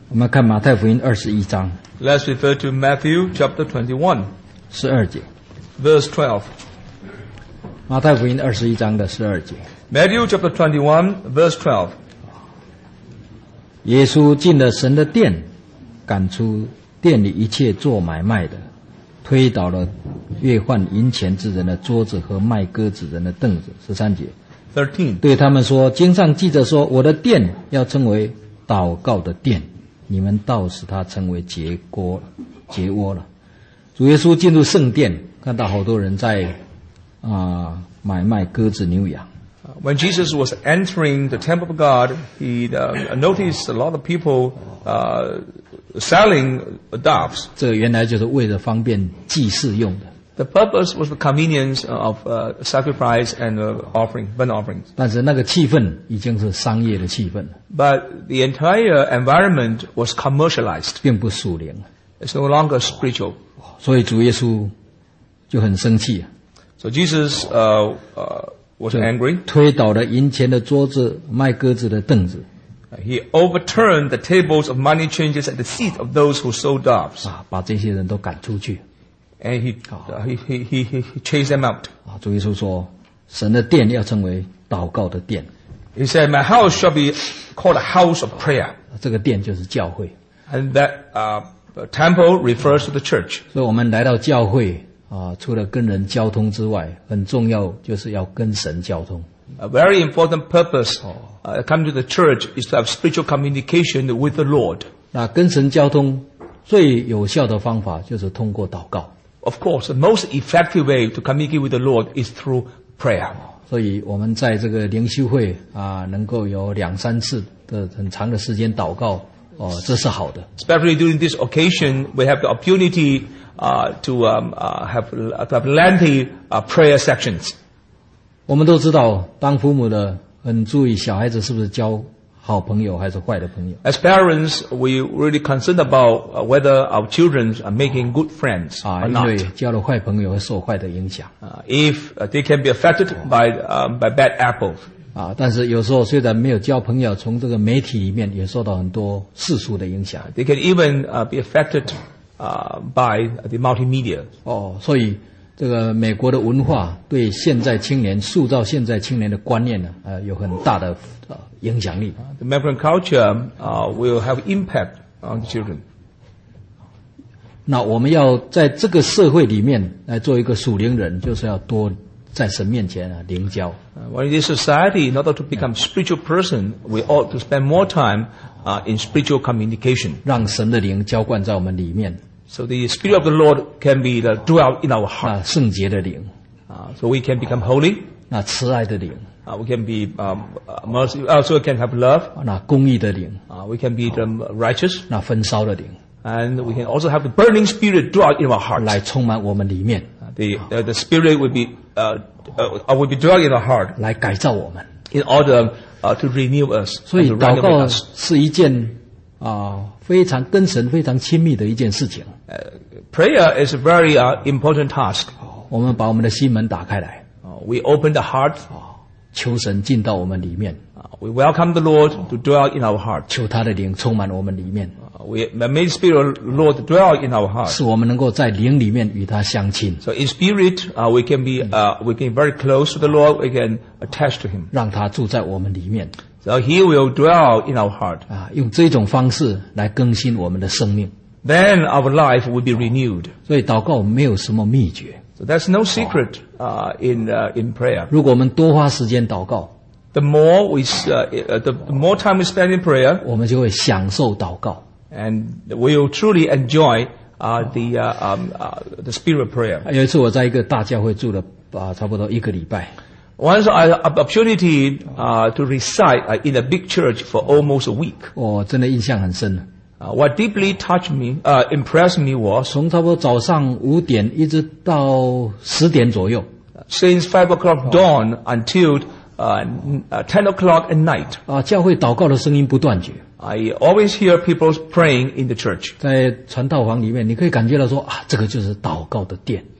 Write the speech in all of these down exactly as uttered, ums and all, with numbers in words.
我们看马太福音二十一章 Let's refer to Matthew chapter twenty-one, 十二节。 verse twelve. 马太福音二十一章的十二节。 Matthew chapter twenty-one, verse twelve. 耶稣进了神的殿，赶出店里一切做买卖的，推倒了越换银钱之人的桌子和卖鸽子人的凳子。十三节。 thirteen. 对他们说，经上记着说，我的殿要称为祷告的殿，你们倒使它成为结窝结窝了。主耶稣进入圣殿，看到好多人在啊、呃、买卖鸽子牛羊。 When Jesus was entering the temple of God, he uh, noticed a lot of people uh, selling doves. 这原来就是为了方便祭祀用的。 The purpose was the convenience of uh, sacrifice and uh, offering, burnt offerings. 但是那个气氛已经是商业的气氛了， But the entire environment was commercialized. 并不属灵， It's no longer spiritual. 所以主耶稣就很生气， So Jesus uh, uh, was angry. 推倒了银钱的桌子、卖鸽子的凳子， He overturned the tables of money changers and the seats of those who sold doves. 啊，把这些人都赶出去。 And he, uh, he, he, he, he chased them out. 啊，主耶稣说，神的殿要成为祷告的殿， He said, my house shall be called a house of prayer. 这个殿就是教会。 And that uh, temple refers to the church. 所以我们来到教会啊，除了跟人交通之外，很重要就是要跟神交通。 A very important purpose uh, coming to the church is to have spiritual communication with the Lord. 那跟神交通最有效的方法就是通过祷告。 Of course, the most effective way to communicate with the Lord is through prayer. 所以我们在这个灵修会啊，能够有两三次的很长的时间祷告，哦，这是好的。 Especially during this occasion, we have the opportunity uh, to, um, uh, have, uh, to have lengthy uh, prayer sections. 我们都知道，当父母的很注意小孩子是不是交好朋友还是坏的朋友。 As parents, we really concerned about uh, whether our children are making good friends 啊， or 因为 not. 交了坏朋友会受坏的影响 Uh, if uh, they can be affected by um, by bad apples. 啊。但是有时候虽然没有交朋友，从这个媒体里面也受到很多世俗的影响 They can even uh, be affected uh, by the multimedia. 哦。所以这个美国的文化对现在青年塑造现在青年的观念呢，呃，有很大的呃影响力。 The American culture uh, will have impact on the children. 那我们要在这个社会里面来做一个属灵人，就是要多在神面前啊灵交。 Uh, well, in this society, in order to become a spiritual person, we ought to spend more time uh, in spiritual communication. 让神的灵浇灌在我们里面， So the Spirit of the Lord can be the dwell in our heart. 啊，圣洁的灵， Uh, so we can become holy. 那慈爱的灵， Uh, we can be um, uh, mercy. Also, we can have love. 那公义的灵， Uh, we can be um, righteous, 那焚烧的灵， and we can also have the burning spirit dwell in our hearts. 来充满我们里面， The uh, the spirit will be uh, uh, will be dwell in our heart 来改造我们。 in order uh, to renew us 所 and 以 to 祷 renovate 告 us. 是一件啊非常跟神非常亲密的一件事情。 Uh, prayer is a very uh, important task. 我们把我们的心门打开来， Uh, we open the heart. 求神进到我们里面， Uh, we welcome the Lord to dwell in our heart. 求他的灵充满我们里面， Uh, we may the Spirit of the Lord dwell in our heart. 使我们能够在灵里面与他相亲， So in spirit, uh, we can be uh, we can be very close to the Lord. We can attach to Him. 让他住在我们里面 So He will dwell in our heart. 啊，用这种方式来更新我们的生命。 Then our life will be renewed. 所以祷告没有什么秘诀， So there's no secret uh, in uh, in prayer. 如果我们多花时间祷告， The more we s- uh, uh, the more time we spend in prayer, 我们就会享受祷告。 and we will truly enjoy uh, the uh, um, uh, the spirit of prayer. 有一次我在一个大教会住了啊差不多一个礼拜， Once I had the opportunity uh, to reside uh, in a big church for almost a week. 我真的印象很深。 Uh, what deeply touched me, uh, impressed me was 从差不多早上五点一直到十点左右 since five o'clock dawn until uh, n- uh, ten o'clock at night. 啊，教会祷告的声音不断绝。 I always hear people praying in the church. 在传道房里面，你可以感觉到说啊，这个就是祷告的殿。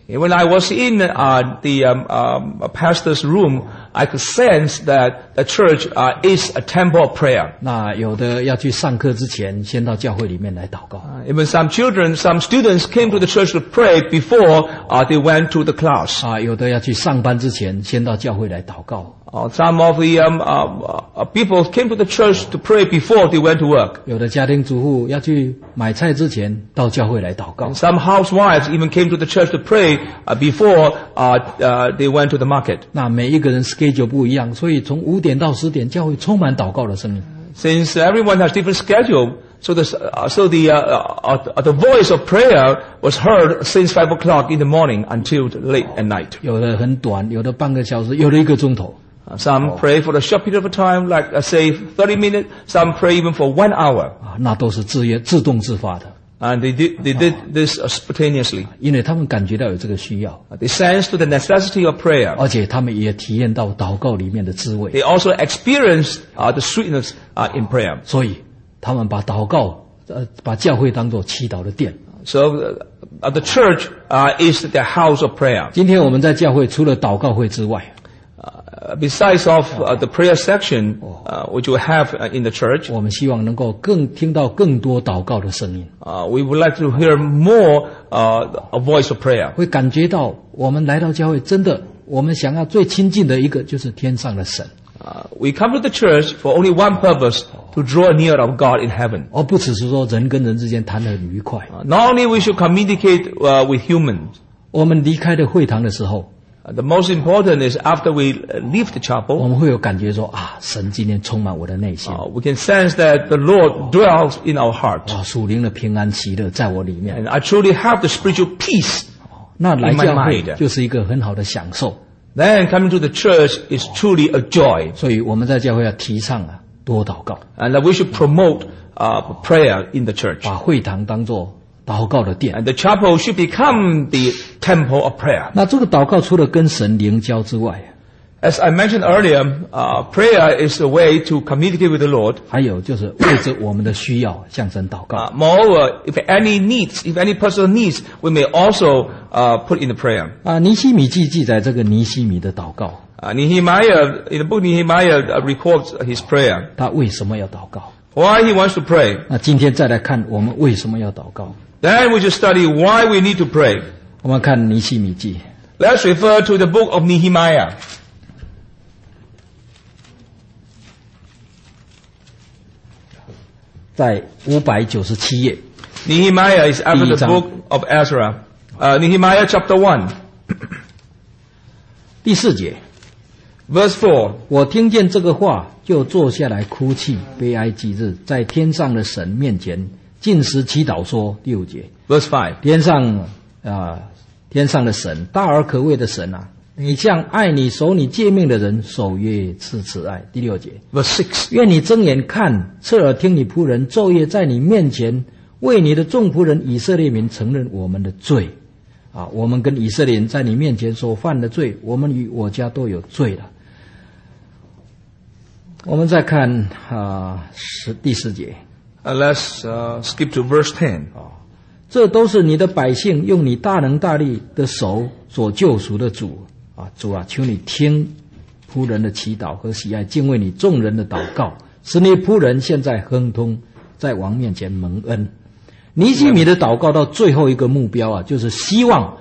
When I was in uh, the um, um, pastor's room, I could sense that the church uh, is a temple of prayer. 那有的要去上课之前，先到教会里面来祷告。 Uh, even some children, some students came to the church to pray before uh, they went to the class. 啊，有的要去上班之前，先到教会来祷告。 Uh, some of the um, uh, uh, people came to the church to pray before they went to work. 有的家庭主妇要去买菜之前，到教会来祷告。 Some housewives even came to the church to pray uh, before uh, uh, they went to the market. 那每一个人 schedule 不一样，所以从五点到十点，教会充满祷告的声音。 Since everyone has different schedule, so the uh, so the uh, uh, the voice of prayer was heard since five o'clock in the morning until late at night. 有的很短，有的半个小时，有的一个钟头。 Uh, some pray for a short period of time, like uh, say thirty minutes. Some pray even for one hour. 啊，那都是自愿、自动自发的， And they did they did this uh, spontaneously. 因为他们感觉到有这个需要， Uh, They sense to the necessity of prayer. 而且他们也体验到祷告里面的滋味， They also experience uh, the sweetness uh, in prayer. 所以他们把祷告，呃，把教会当作祈祷的殿。 So uh, the church uh, is the house of prayer. 今天我们在教会除了祷告会之外， Uh, besides of uh, the prayer section, uh, which we have uh, in the church, 我们希望能够更听到更多祷告的声音， uh, we would like to hear more uh, a voice of prayer. 会感觉到我们来到教会，真的，我们想要最亲近的一个就是天上的神， Uh, we come to the church for only one purpose, to draw near of God in heaven. 而不只是说人跟人之间谈得很愉快。 Uh, not only we should communicate uh, with humans, 我们离开了会堂的时候， uh, the most important is after we uh, leave the 我 chapel, 们会有感觉说啊，神今天充满我的内心， uh, we can sense that the Lord dwells in our heart. 啊，属灵的平安喜乐在我里面。 And I truly have the spiritual peace. 那来 in my 教会 mind. 就是一个很好的享受。 Then coming to the church is truly a joy. 所以我们在教会要提倡啊，多祷告， And that we should promote uh, prayer in the church. 把会堂当作祷告的殿。 And the chapel should become the temple of prayer. 那这个祷告除了跟神灵交之外， As I mentioned earlier, uh, prayer is a way to communicate with the Lord. 还有就是为着我们的需要向神祷告。 Uh, moreover, if any needs, if any personal needs, we may also uh, put in the prayer. 啊，尼希米记记载这个尼希米的祷告， Uh, Nehemiah, in the book Nehemiah uh, records his prayer. 他为什么要祷告？ Why he wants to pray. 那今天再来看我们为什么要祷告。 Then we should study why we need to pray. 我们看尼希米记 Let's refer to the book of Nehemiah. 在五百九十七页 Nehemiah is after the 第一章。 book of Ezra. Uh, Nehemiah chapter one, 第四节， verse four. 我听见这个话，就坐下来哭泣，悲哀极日，在天上的神面前进食祈祷说。第五节， Verse five. 天上啊、天上的神，大而可畏的神啊，你向爱你、守你诫命的人守约赐慈爱。第六节， Verse six. 愿你睁眼看，侧耳听你仆人昼夜在你面前为你的众仆人以色列民承认我们的罪。啊，我们跟以色列人在你面前所犯的罪，我们与我家都有罪了。我们再看啊，十第四节， Uh, let's uh, skip to verse ten. 这都是你的百姓用你大能大力的手所救赎的主啊，主啊，求你听仆人的祈祷和喜爱敬畏你众人的祷告，使你仆人现在亨通，在王面前蒙恩。尼希米的祷告到最后一个目标啊，就是希望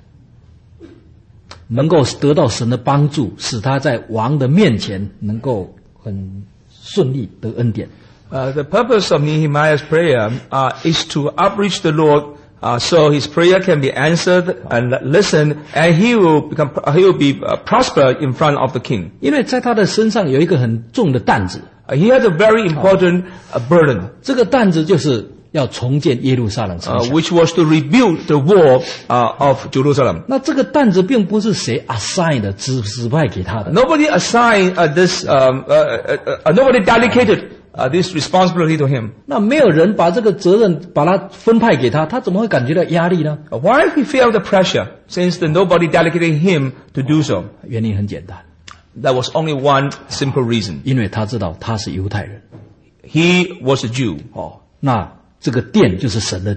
能够得到神的帮助，使他在王的面前能够很顺利得恩典。 Uh, the purpose of Nehemiah's prayer uh, is to outreach the Lord, uh, so his prayer can be answered and listened, and he will become he will be uh, prosper in front of the king. 因为在他的身上有一个很重的担子， Uh, he has a very important uh, burden, 这个担子就是要重建耶路撒冷城 uh, 墙。 which was to rebuild the wall uh, of Jerusalem. 那这个担子并不是谁 assign 的指指派给他的， Nobody assigned uh, this. Um, uh, uh, uh, nobody dedicated uh, this responsibility to him. 那没有人把这个责任把它分派给他，他怎么会感觉到压力呢？ Uh, why he felt the pressure, since the nobody delegated him to do so? 原因很简单， There was only one simple reason. 因为他知道他是犹太人 He was a Jew. 哦，那这个殿就是神的殿，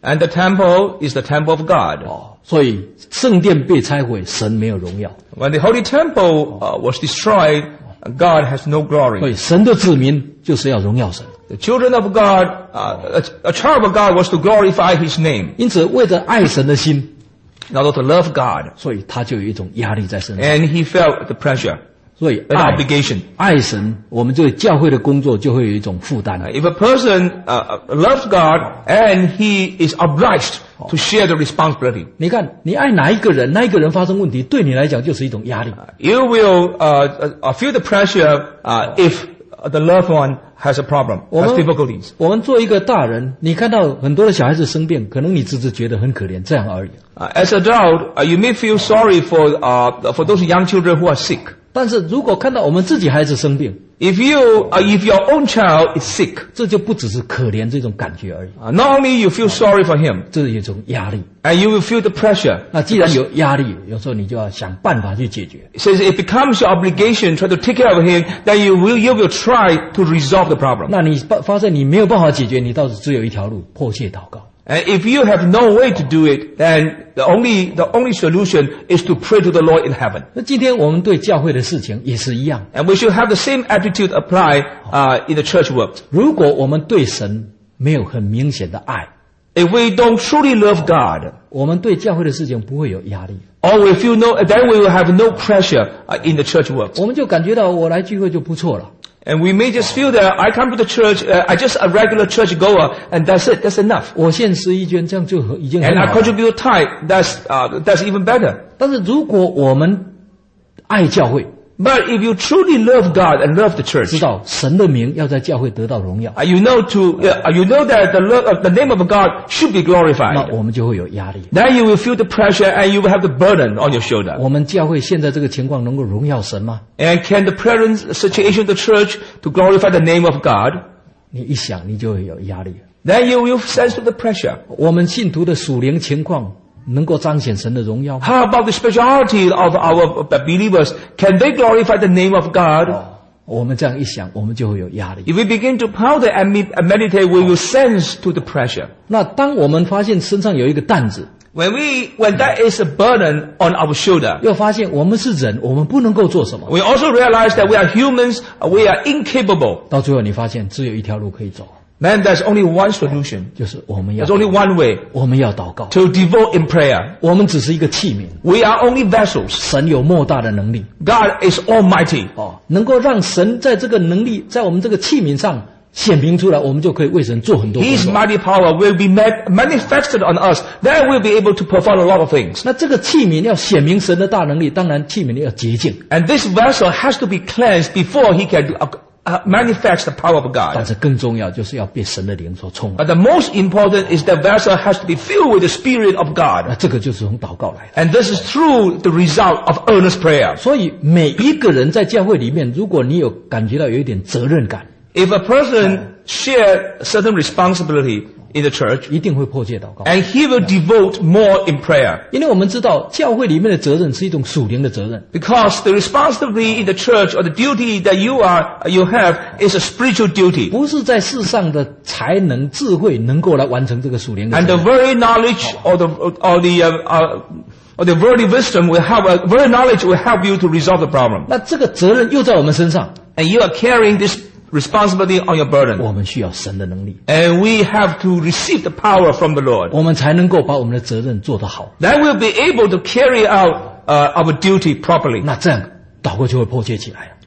And the temple is the temple of God. 哦，所以圣殿被拆毁，神没有荣耀。 When the holy temple uh, was destroyed, God has no 所 glory. 以神的子民就是要荣耀神。 The children of God, uh, a, a child of God was to glorify His name. 因此，为着爱神的心， In order to love God. 所以他就有一种压力在身上。 And he felt the pressure, 所以 an 爱 obligation. 爱神，我们这个教会的工作就会有一种负担。 Uh, If a person uh, loves God and he is obliged to share the responsibility, 你看，你爱哪一个人，那一个人发生问题，对你来讲就是一种压力。 you will uh, uh, feel the pressure uh, if the loved one has a problem, 我 has 们 difficulties. 我们做一个大人，你看到很多的小孩子生病，可能你只是觉得很可怜，这样而已。 Uh, as an adult, uh, you may feel sorry for uh, for those young children who are sick. 但是如果看到我们自己孩子生病， If you, uh, if your own child is sick, 这就不只是可怜这种感觉而已， uh, not only you feel sorry for him, 这是一种压力。 and you will feel the pressure. 那既然有压力，有时候你就要想办法去解决。 Since it becomes your obligation try to take care of him, then you will you will try to resolve the problem. 那你发发现你没有办法解决，你倒是只有一条路，迫切祷告。 And if you have no way to do it, then the only the only solution is to pray to the Lord in heaven. 那今天我们对教会的事情也是一样， And we should have the same attitude apply uh, in the church work. 如果我们对神没有很明显的爱， If we don't truly love God, 我们对教会的事情不会有压力， or we feel no, then we will have no pressure uh, in the church work. 我们就感觉到我来聚会就不错了。 And we may just feel that I come to the church, uh, I just a regular church goer, and that's it, that's enough. 我献十一捐，这样就很已经 And 很 I 好了。 contribute tithe, that's uh, that's even better. 但是如果我们爱教会， But if you truly love God and love the 知 church, 道神的名要在教会得到荣耀， uh, you know to uh, you know that the lo- uh, the name of God should be 那 glorified. 我们就会有压力。 Then you will feel the pressure and you will have the burden on your shoulder. 我们教会现在这个情况能够荣耀神吗？ And can the present situation of the church to glorify the name of God? 你一想，你就会有压力。 Then you will sense the pressure. 我们信徒的属灵情况能够彰显神的荣耀吗？ How about the speciality of our believers? Can they glorify the name of God? 我们这样一想，我们就会有压力。 If we begin to ponder and me- and meditate, we will sense to the pressure. 那当我们发现身上有一个担子， When we, when that is a burden on our shoulder, 又发现我们是人，我们不能够做什么， we also realize that we are humans, uh, we are incapable. 到最后你发现只有一条路可以走， Then there's only one solution. 就是我们要 There's only one way 我们要祷告。 to devote in prayer. 我们只是一个器皿， We are only vessels. 神有莫大的能力 God is almighty. 哦，能够让神在这个能力在我们这个器皿上显明出来，我们就可以为神做很多工 His 作。 mighty power will be ma- manifested on us. Then we'll be able to perform a lot of things. 那这个器皿要显明神的大能力，当然器皿要洁净， And this vessel has to be cleansed before he can uh, uh, manifest the power of 但 God. 是更重要就是要被神的灵所充满。 But the most important is the vessel has to be filled with the Spirit of 那 God. 这个就是从祷告来的。 And this is through the result of earnest prayer. 所以每一个人在教会里面，如果你有感觉到有一点责任感， If a person share certain responsibility in the church, 一定会迫切祷告。 and he will devote more in prayer. 因为我们知道教会里面的责任是一种属灵的责任， Because the responsibility in the church or the duty that you are, you have is a spiritual duty. 不是在世上的才能、智慧能够来完成这个属灵的 And 责 the 任。 very knowledge or the, or the, uh, uh, or the very wisdom will help, uh, very knowledge will help you to resolve the problem. 那这个责任又在我们身上， And you are carrying this responsibility on your burden. 我们需要神的能力， And we have to receive the power from the Lord. 我们才能够把我们的责任做得好。 Then we'll be able to carry out uh, our duty properly. 那这样祷告就会迫切起来了。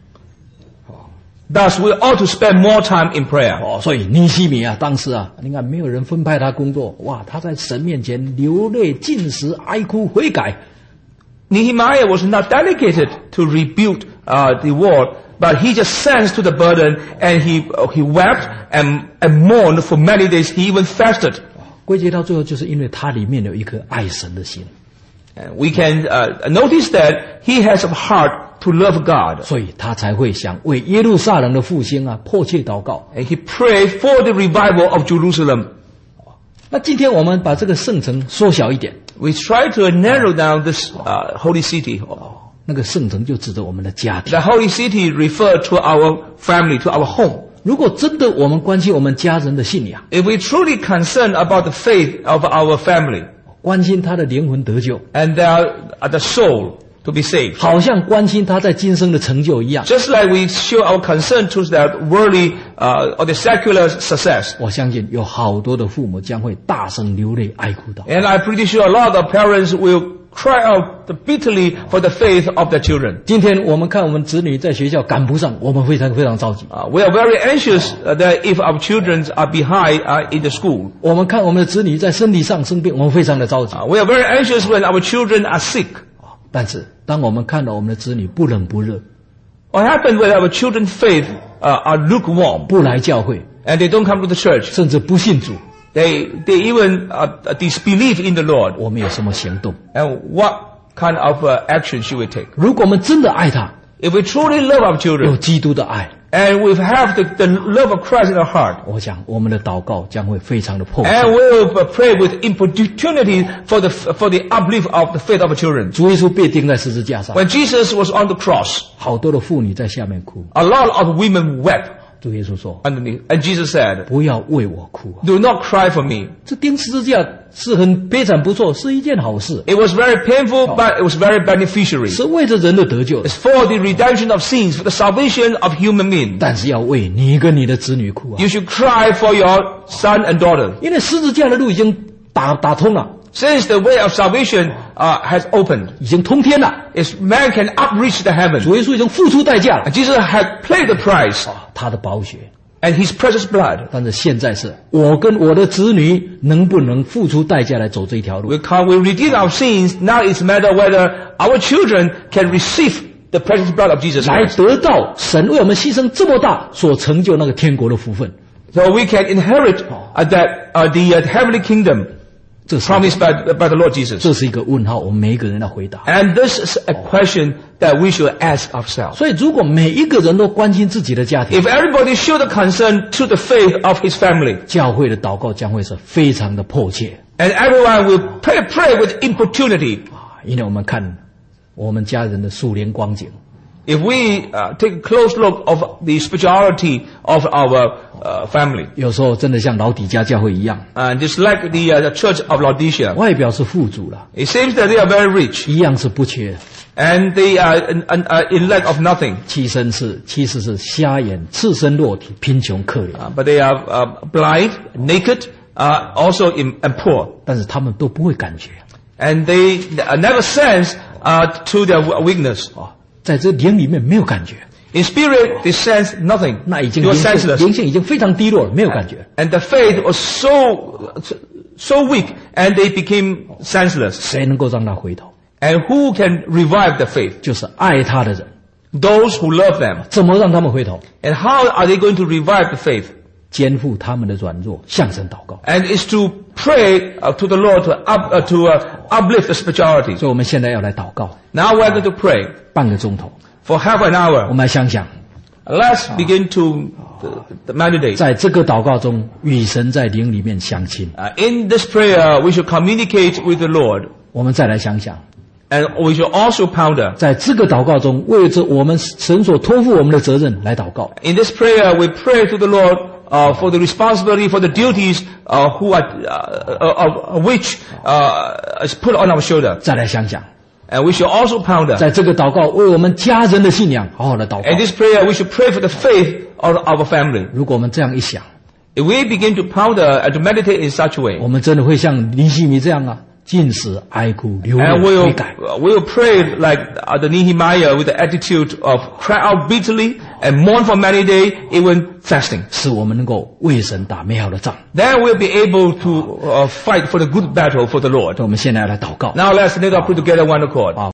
Thus, we ought to spend more time in prayer. 哦，所以尼西米啊，当时啊，你看没有人分派他工作，哇，他在神面前流泪进食，哀哭悔改。 Nehemiah was not delegated to rebuild uh, the wall, but he just sensed to the burden and he uh, he wept and, and mourned for many days. He even fasted. 归结到最后，就是因为他里面有一颗爱神的心， And we can uh, notice that he has a heart to love God. 所以他才会想为耶路撒冷的复兴啊迫切祷告。 And he prayed for the revival of Jerusalem. 那今天我们把这个圣城缩小一点， We try to narrow down this uh, holy city. 那个圣城就指着我们的家庭 The holy city referred to our family, to our home. 如果真的我们关心我们家人的信仰， if we truly concerned about the faith of our family 关心他的灵魂得救， and their uh, the soul to be saved, 好像关心他在今生的成就一样， just like we show our concern to that worldly uh, or the secular success. 我相信有好多的父母将会大声流泪哀哭道。 And I'm pretty sure a lot of parents will cry out bitterly for the faith of their children. 今天我们看我们子女在学校赶不上，我们非常非常着急。 Uh, we are very anxious uh, that if our children are behind uh, in the school. 我们看我们的子女在身体上生病，我们非常的着急。 Uh, we are very anxious when our children are sick. 但是当我们看到我们的子女不冷不热， What happens when our children's faith uh, are lukewarm 不来教会， and they don't come to the church? 甚至不信主， They they even uh, disbelieve in the Lord. 我们有什么行动？ And what kind of uh, action should we take? 如果我们真的爱他， If we truly love our 有 children 基督的爱， and we have the, the love of Christ in our heart, 我想我们的祷告将会非常的迫切。 and we'll pray with importunity for the for the uplift of the faith of our children. 主耶稣被钉在十字架上， When Jesus was on the cross, 好多的妇女在下面哭。 a lot of women wept 主耶稣说 underneath, and Jesus said, 不要为我哭啊！ "Do not cry for me." 这钉十字架是很悲惨不错，是一件好事， It was very painful, but it was very beneficiary. 是为着人的得救的。 It's for the redemption of sins, for the salvation of human beings. 但是要为你跟你的子女哭啊！ You should cry for your son and daughter. 因为十字架的路已经打打通了， Since the way of salvation uh, has opened, 已经通天了。 is man can upreach the heaven. 主耶稣已经付出代价了 And，Jesus had paid the price 啊，他的宝血。 and his precious blood. 但是现在是我跟我的子女能不能付出代价来走这一条路？ We can we redeem our sins. Now it's a matter whether our children can receive the precious blood of Jesus 来 Christ. 得到神为我们牺牲这么大所成就那个天国的福分。 So we can inherit uh, that uh, the uh, heavenly kingdom 这是 promised by, by the Lord Jesus. 这是一个问号，我们每一个人要回答。 And this is a question that we should ask ourselves. 所以，如果每一个人都关心自己的家庭， If everybody showed a concern to the faith of his family, 教会的祷告将会是非常的迫切 and everyone will pray, pray with importunity. 啊！因为我们看我们家人的数年光景， If we uh, take a close look of the spirituality of our uh, family, 有时候真的像老底家教会一样， and just like the, uh, the church of Laodicea, 外表是富足了， it seems that they are very rich, 一样是不缺， and they are in, in, uh, in lack of nothing, 其身是其实是瞎眼、赤身裸体、贫穷可怜， uh, but they are uh, blind, naked, uh, also in, and poor, 但是他们都不会感觉 and they uh, never sense uh, to their weakness. 啊，在这灵里面没有感觉， In spirit, they sense nothing. 那已经 You 灵 are 性 senseless. 灵性已经非常低落了，没有感觉。 And the faith was so so weak, and they became senseless. 谁能够让他回头？ And who can revive the faith? 就是爱他的人。 Those who love them. 怎么让他们回头？ And how are they going to revive the faith? 肩负他们的软弱，向神祷告。 And it's to pray uh, to the Lord to up uh, to uh, uplift the spirituality. 所以我们现在要来祷告， Now we're going to pray 半个钟头。 for half an 我 hour. 们来想想， Let's begin to uh, the meditate. 在这个祷告中，与神在灵里面相亲。 Uh, in this prayer, we should communicate with the Lord, 我们再来想想， and we should also ponder. 在这个祷告中，为着我们神所托付我们的责任来祷告。 In this prayer, we pray to the Lord uh, for the responsibility, for the duties uh, who are, uh, of which uh, is put on our shoulder. 再来想想， And we should also ponder. 在这个祷告为我们家人的信仰好好的祷告 In。this prayer, we should pray for the faith of our family. 如果我们这样一想， If we begin to ponder and to meditate in such a way, 我们真的会像尼希米这样啊，尽时哀哭流 and 泪 we'll, 悔改。 we'll pray like uh, the Nehemiah with the attitude of cry out bitterly and mourn for many days, even fasting. 使我们能够为神打美好的仗。 Then we'll be able to uh, fight for the good battle for the Lord. 我们现在来祷告。 Now let's knit up together one accord.